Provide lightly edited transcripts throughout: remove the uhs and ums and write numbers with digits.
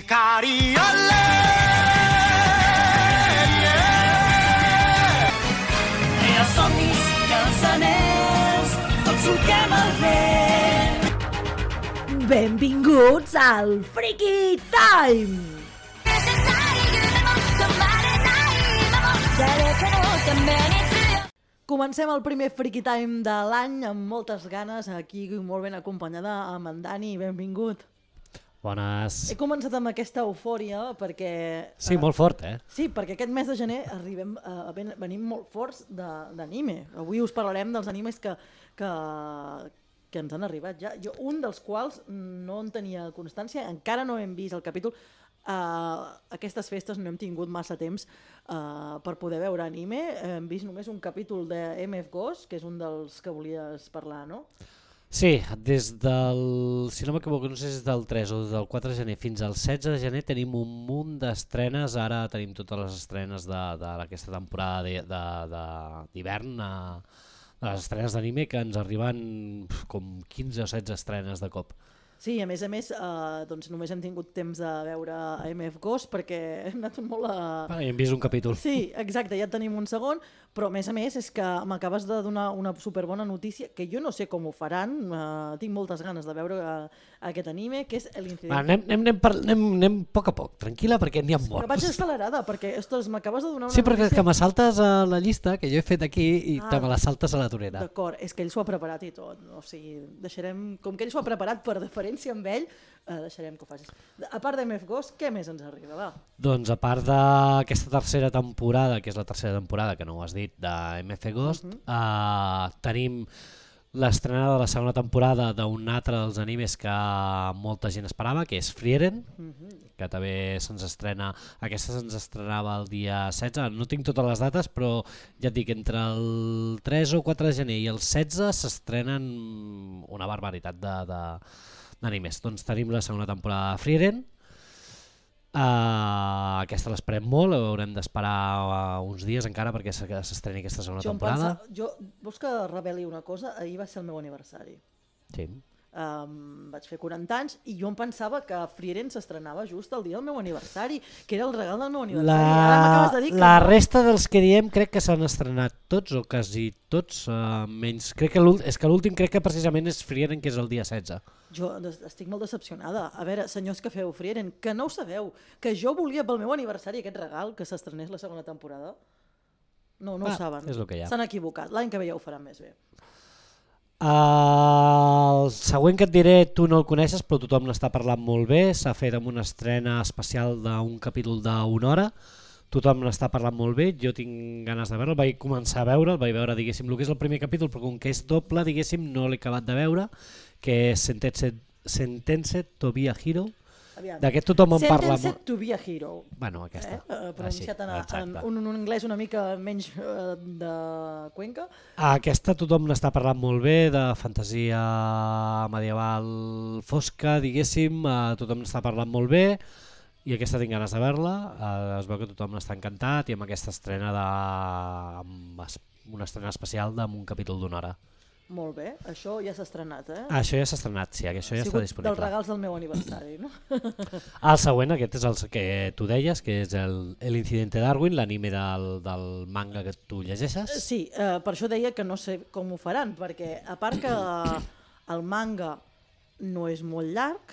Hikari ole, Els somnis i els anells, tots solquem el vent. Benvinguts al Freaky Time! Comencem el primer Freaky Time de l'any amb moltes ganes, aquí molt ben acompanyada amb en Dani, benvingut. Bones. He començat amb aquesta eufòria perquè... Sí, molt fort, eh? Sí, perquè aquest mes de gener venim molt forts d'anime. Avui us parlarem dels animes que ens han arribat ja. Un dels quals no en tenia constància, encara no hem vist el capítol. Aquestes festes no hem tingut massa temps per poder veure anime. Hem vist només un capítol de MF Ghost, que és un dels que volies parlar, no? Sí, des del, si no m'equivoco, no sé si és del 3 o del 4 de gener fins al 16 de gener tenim un munt d'estrenes. Ara tenim totes les estrenes d'aquesta temporada d'hivern, de les estrenes d'anime, que ens arriben com 15 o 16 estrenes de cop. Sí, a més, doncs només hem tingut temps de veure MF Ghost perquè hem anat molt a... Hem vist un capítol. Sí, exacte, ja tenim un segon, però a més és que m'acabes de donar una superbona notícia, que jo no sé com ho faran, tinc moltes ganes de veure aquest anime, que és l'Incidente. Anem a poc, tranquil·la, perquè n'hi ha molts. Però vaig accelerada, perquè m'acabes de donar una notícia. Sí, perquè notícia... que me saltes a la llista que jo he fet aquí i te me la saltes a la torera. D'acord, és que ell s'ho ha preparat i tot, o sigui, deixarem, com que ell s'ho ha preparat per deferència amb ell, deixarem que ho facis. A part d'MF Ghost, què més ens arriba? Va. Doncs a part d'aquesta tercera temporada, que és la tercera temporada, que no ho has dit, d'MF Ghost, tenim l'estrena de la segona temporada d'un altre dels animes que molta gent esperava, que és Frieren, que també se'ns estrena, aquesta se'ns estrenava el dia 16, no tinc totes les dates, però ja et dic, entre el 3 o 4 de gener i el 16 s'estrenen una barbaritat d'animes. Doncs tenim la segona temporada de Frieren, aquesta l'esperem molt, haurem d'esperar uns dies encara perquè s'estreni aquesta segona temporada. Vols que reveli una cosa? Ahir va ser el meu aniversari. Sí. Vaig fer 40 anys i jo em pensava que Frieren s'estrenava just el dia del meu aniversari, que era el regal del meu aniversari. La resta dels que diem crec que s'han estrenat tots o quasi tots, menys crec que l'últim crec que precisament és Frieren, que és el dia 16. Jo estic molt decepcionada. A veure, senyors que feu Frieren, que no ho sabeu, que jo volia pel meu aniversari aquest regal, que s'estrenés la segona temporada. No ho saben. És el que hi ha. S'han equivocat. L'any que ve ja ho faran més bé. El següent que et diré tu no el coneixes, però tothom n'està parlant molt bé. S'ha fet amb una estrena especial d'un capítol d'una hora. Tothom n'està parlant molt bé, jo tinc ganes de veure, el vaig començar a veure, diguéssim, el que és el primer capítol, però com que és doble, diguéssim, no l'he acabat de veure, que és Sentence to be a Hero. D'aquest tothom en parla molt. Sentence to be a Hero. Bueno, aquesta. Pronunciat en un anglès una mica menys de Cuenca. Aquesta tothom n'està parlant molt bé, de fantasia medieval fosca, diguéssim, tothom n'està parlant molt bé. I aquesta tinc ganes de veure-la, es veu que tothom n'està encantat i amb aquesta estrena una estrena especial d'un capítol d'una hora. Molt bé, això ja s'ha estrenat, eh? Això ja s'ha estrenat, sí, això ja està disponible. Dels regals del meu aniversari, no? El següent, aquest és el que tu deies, que és l'Incidente Darwin, l'anime del manga que tu llegeixes. Sí, per això deia que no sé com ho faran, perquè a part que el manga no és molt llarg,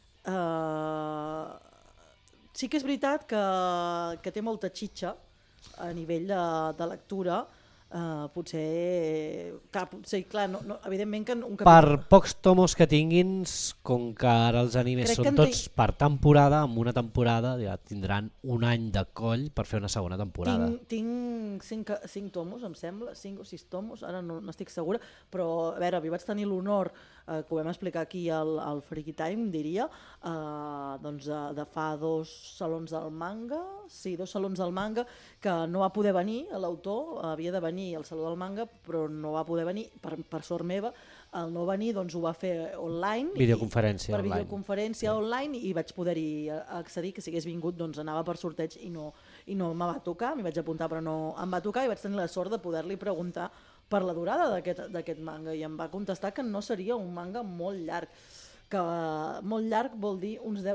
sí que és veritat que té molta xitxa a nivell de lectura. Potser, clar, evidentment que un capítol... Per pocs tomos que tinguin, com que ara els animes són tots per temporada, amb una temporada ja tindran un any de coll per fer una segona temporada. Tinc 5 tomos, em sembla, 5 o 6 tomos, ara no estic segura, però a veure, vaig tenir l'honor, que ho vam explicar aquí al Freaky Time, diria, doncs de fa 2 salons del manga, sí, 2 salons del manga, que no va poder venir l'autor, havia de venir al Saló del Manga, però no va poder venir, per sort meva, el no venir doncs ho va fer online. Videoconferència online. Per videoconferència online i vaig poder-hi accedir, que si hagués vingut doncs anava per sorteig i no me va tocar, m'hi vaig apuntar però no em va tocar i vaig tenir la sort de poder-li preguntar per la durada d'aquest manga i em va contestar que no seria un manga molt llarg, que molt llarg vol dir uns 10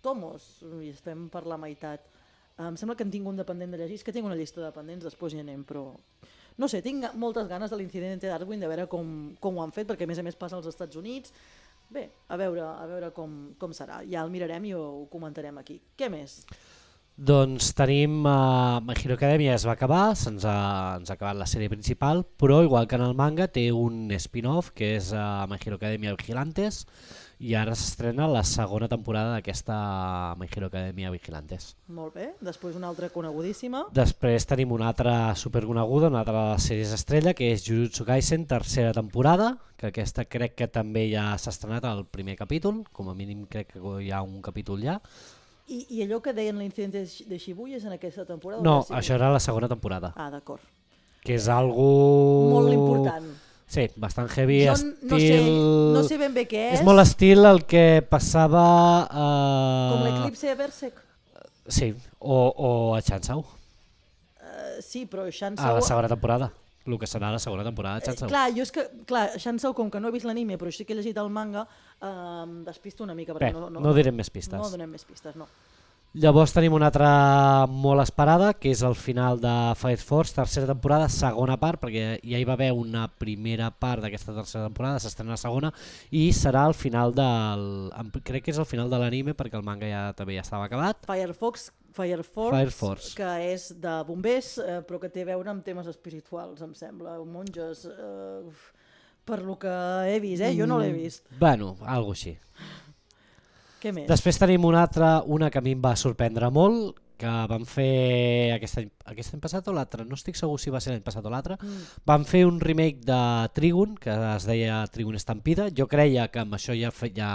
tomos i estem per la meitat. Em sembla que en tinc un dependent de llegir, és que tinc una llista de dependents, després hi anem, però... No sé, tinc moltes ganes de l'Incidente Darwin, de veure com ho han fet, perquè a més passa als Estats Units. Bé, a veure com serà. Ja el mirarem i ho comentarem aquí. Què més? Doncs tenim My Hero Academia es va acabar, ens ha acabat la sèrie principal, però igual que en el manga té un spin-off que és My Hero Academia Vigilantes, i ara s'estrena la segona temporada d'aquesta My Hero Academia Vigilantes. Molt bé, després una altra conegudíssima. Després tenim una altra superconeguda, una altra de les sèries estrella, que és Jujutsu Kaisen, tercera temporada, que aquesta crec que també ja s'ha estrenat al primer capítol, com a mínim crec que hi ha un capítol ja. I allò que deien l'Incidente de Shibuya és en aquesta temporada? No, això era la segona temporada. Ah, d'acord. Que és algo... Molt important. Sí, bastant heavy, Jo estil... no sé ben bé què és. És molt estil el que passava... Com l'Eclipse de Berserk? Sí, o a Chainsaw. Sí, però Chainsaw... A la segona temporada. El que serà la segona temporada de Chainsaw. Clar, jo és que, Chainsaw, com que no he vist l'anime, però sí que he llegit el manga, despisto una mica. Bé, no direm més pistes. No donem més pistes, no. Llavors tenim una altra molt esperada, que és el final de Fire Force, tercera temporada, segona part, perquè ja hi va haver una primera part d'aquesta tercera temporada, s'estrena la segona, i serà el final del... Crec que és el final de l'anime, perquè el manga també ja estava acabat. Fire Force, que és de bombers, però que té a veure amb temes espirituals, em sembla, monges... per lo que he vist, jo no l'he vist. Bueno, algo així. Què més? Després tenim una que a mi em va sorprendre molt, que van fer aquest any passat o l'altre, no estic segur si va ser l'any passat o l'altre, van fer un remake de Trigun, que es deia Trigun Estampida. Jo creia que amb això ja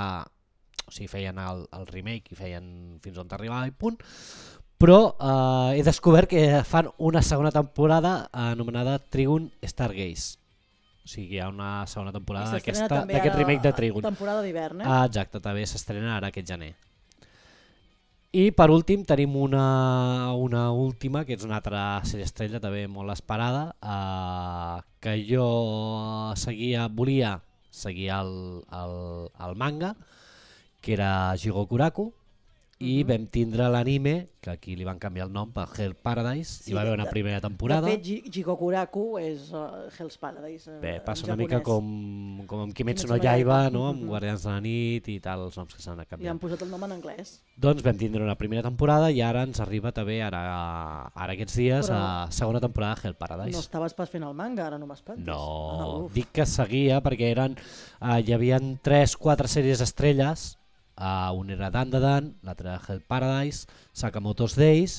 o sigui, feien el remake i feien fins on arribava i punt, però he descobert que fan una segona temporada anomenada Trigun Stargaze. O sigui, hi ha una segona temporada d'aquest remake de Trigun. Temporada d'hivern, Exacte, també s'estrena ara aquest gener. I per últim tenim una última, que és una altra sèrie estrella també molt esperada, que jo volia seguir el manga, que era Jigokuraku, i vam tindre l'anime, que aquí li van canviar el nom per Hell Paradise, i va haver una primera temporada. De fet, Jigokuraku és Hell's Paradise. Bé, passa una mica com amb Kimetsu no Yaiba, no? Amb Guardians de la Nit i tal, els noms que s'han canviat. Li han posat el nom en anglès. Doncs vam tindre una primera temporada i ara ens arriba també, ara aquests dies, a segona temporada de Hell Paradise. No estaves pas fent el manga, ara no m'espantis. No, dic que seguia perquè hi havia 3-4 sèries estrelles. Un era Dandadan, l'altre era Hell Paradise, Sakamoto's Days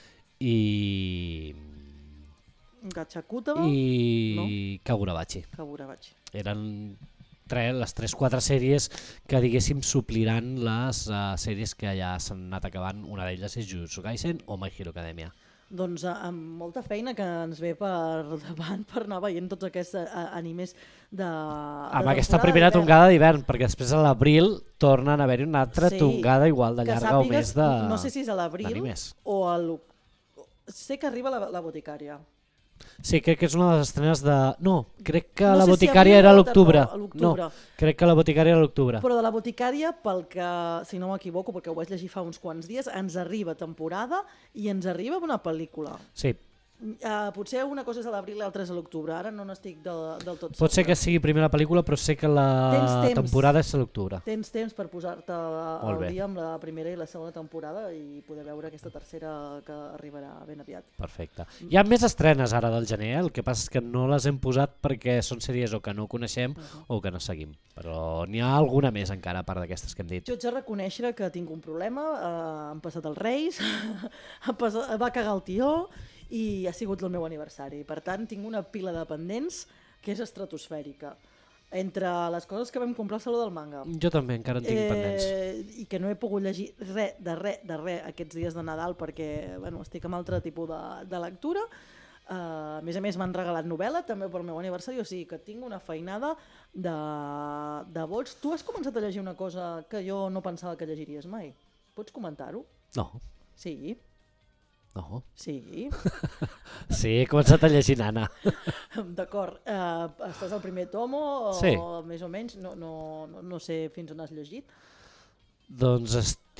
i Gachakuta i Kagurabachi. Eren les 3-4 sèries que diguéssim supliran les sèries que ja s'han anat acabant. Una d'elles és Jujutsu Kaisen o My Hero Academia. Doncs amb molta feina que ens ve per davant per anar veient tots aquests animes de amb aquesta primera tongada d'hivern, perquè després a l'abril tornen a haver-hi una altra tongada igual de llarga o més de no sé si és a l'abril o a l'octubre. Sé que arriba la boticària. Sí, crec que és una de les estrenes de... No, crec que la boticària era a l'octubre. No, crec que la boticària era a l'octubre. Però de la boticària, pel que, si no m'equivoco, perquè ho vaig llegir fa uns quants dies, ens arriba temporada i ens arriba una pel·lícula. Sí. Potser una cosa és a l'abril i l'altra és a l'octubre, ara no n'estic del tot segura. Pot ser que sigui primer la pel·lícula, però sé que la temporada és a l'octubre. Tens temps per posar-te al dia amb la primera i la segona temporada i poder veure aquesta tercera que arribarà ben aviat. Perfecte. Hi ha més estrenes ara del gener, el que passa és que no les hem posat perquè són sèries o que no coneixem o que no seguim, però n'hi ha alguna més encara a part d'aquestes que hem dit. Jo haig de reconèixer que tinc un problema, han passat els Reis, va cagar el tió i ha sigut el meu aniversari. Per tant, tinc una pila de pendents que és estratosfèrica. Entre les coses que vam comprar al Saló del Manga... Jo també, encara en tinc pendents. I que no he pogut llegir res aquests dies de Nadal perquè estic amb altre tipus de lectura. A més, m'han regalat novel·la també pel meu aniversari, o sigui que tinc una feinada de vots. Tu has començat a llegir una cosa que jo no pensava que llegiries mai. Pots comentar-ho? No. Sí. No. Sí. Sí, he començat a llegir Nana. D'acord. Estàs al primer tomo? Sí. O més o menys? No sé fins on has llegit. Doncs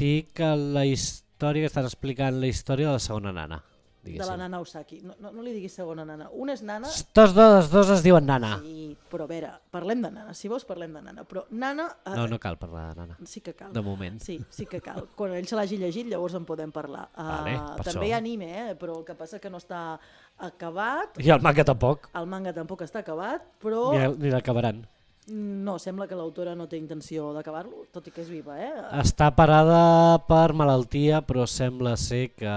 estic a la història que estan explicant la història de la segona nana. De la nana Usaki. No li diguis segona nana. Una és nana... Tots dos es diuen nana. Sí, però a veure, parlem de nana. Si vols parlem de nana. Però nana... No cal parlar de nana. Sí que cal. De moment. Sí que cal. Quan ell se l'hagi llegit llavors en podem parlar. Vale, també hi ha anime, però el que passa que no està acabat. I el manga tampoc. El manga tampoc està acabat, però... Ni l'acabaran. No, sembla que l'autora no té intenció d'acabar-lo, tot i que és viva, Està parada per malaltia, però sembla ser que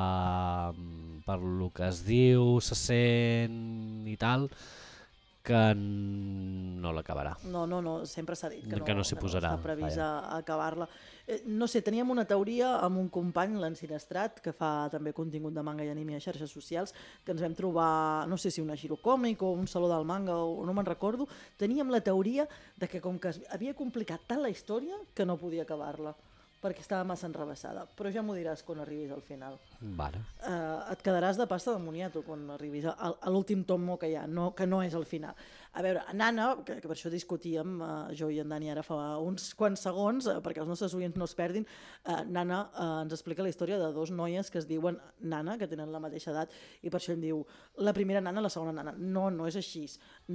per lo que es diu, se sent i tal, que no l'acabarà. No, sempre s'ha dit que no s'hi posarà. Està previst a acabar-la. No sé, teníem una teoria amb un company, l'Ensinestrat, que fa també contingut de manga i anime a xarxes socials, que ens vam trobar, no sé si una girocòmic o un saló del manga, o no me'n recordo, teníem la teoria de que com que havia complicat tant la història que no podia acabar-la, perquè estava massa enrevessada. Però ja m'ho diràs quan arribis al final. Vale. Et quedaràs de pasta de moniato quan arribis a l'últim tomo que hi ha, que no és el final. A veure, Nana, que per això discutíem jo i en Dani ara fa uns quants segons, perquè els nostres oients no es perdin, Nana ens explica la història de dos noies que es diuen Nana, que tenen la mateixa edat, i per això em diu la primera nana i la segona nana. No és així.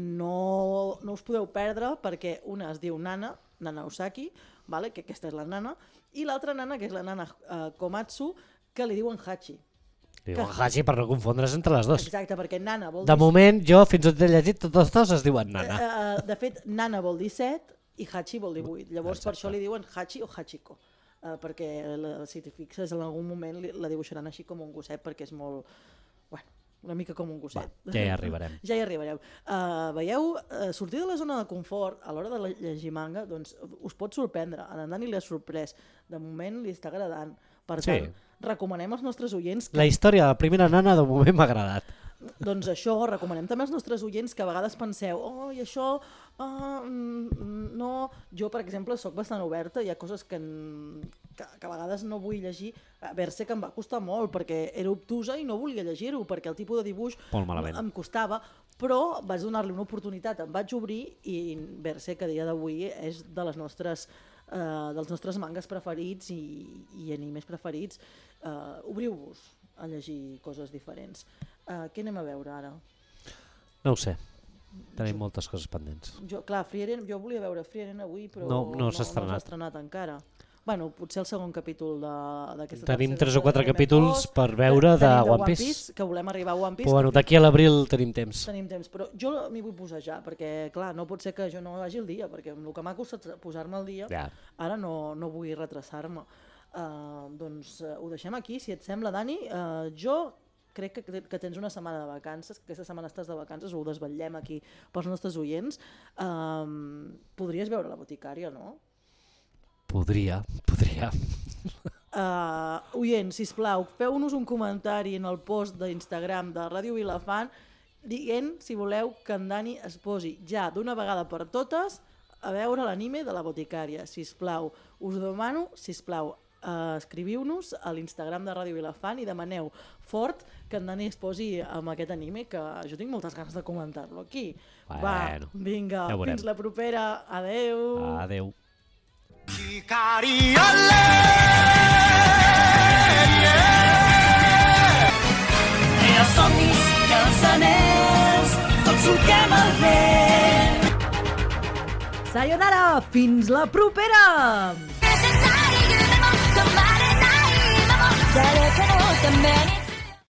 No us podeu perdre perquè una es diu Nana Usaki, vale? Que aquesta és la nana, i l'altra nana, que és la nana Komatsu, que li diuen Hachi. Li diuen Hachi per no confondre's entre les dues. Exacte, perquè nana vol dir... De moment, jo fins on he llegit, tots dos es diuen nana. De fet, nana vol dir 7 i Hachi vol dir 8. Llavors, per això li diuen Hachi o Hachiko. Perquè, si t'hi fixes, en algun moment la dibuixaran així com un gosset, perquè és molt... Bueno, una mica com un gosset. Ja hi arribarem. Ja hi arribarem. Veieu, sortir de la zona de confort a l'hora de llegir manga, doncs us pot sorprendre. A en Dani li ha sorprès. De moment li està agradant. Per tant, recomanem als nostres oients... La història de la primera nana de moment m'ha agradat. Doncs això, recomanem també als nostres oients que a vegades penseu i això... no... Jo, per exemple, sóc bastant oberta, hi ha coses que a vegades no vull llegir. A veure, sé que em va costar molt perquè era obtusa i no volia llegir-ho perquè el tipus de dibuix em costava, però vaig donar-li una oportunitat, em vaig obrir i sé que a dia d'avui és de les nostres... dels nostres mangas preferits i animes preferits. Obriu-vos a llegir coses diferents. Què anem a veure ara? No ho sé, tenim moltes coses pendents. Jo volia veure Frieren avui, però no s'ha estrenat encara. Bueno, potser el segon capítol d'aquesta tenim 3 o 4 capítols per veure de One Piece. Que volem arribar a One Piece. Però bueno, d'aquí a l'abril tenim temps. Però jo m'hi vull posar ja, perquè clar, no pot ser que jo no vagi al dia, perquè amb el que m'ha costat posar-me al dia, ara no vull retrasar-me. Doncs ho deixem aquí, si et sembla, Dani. Jo crec que tens una setmana de vacances, que aquesta setmana estàs de vacances, ho desvetllem aquí pels nostres oients. Podries veure La Boticària, no? Podria. Oients, sisplau, feu-nos un comentari en el post d'Instagram de Ràdio Vilafant dient, si voleu, que en Dani es posi ja d'una vegada per totes a veure l'anime de La Boticària. Sisplau, us demano, sisplau, escriviu-nos a l'Instagram de Ràdio Vilafant i demaneu fort que en Dani es posi amb aquest anime, que jo tinc moltes ganes de comentar-lo aquí. Bueno, vinga, ja fins la propera. Adeu. Adeu. Els somnis i els anells, tots solquem el vent. Sayonara, fins la propera! 誰かのために